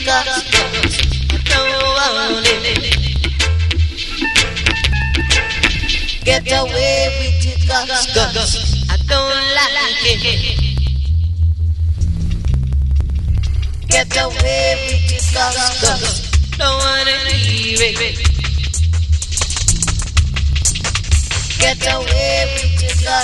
gus. I don't want it. Get away with your gus. I don't like it. Get away with your gus. Don't wanna leave it. Get away with your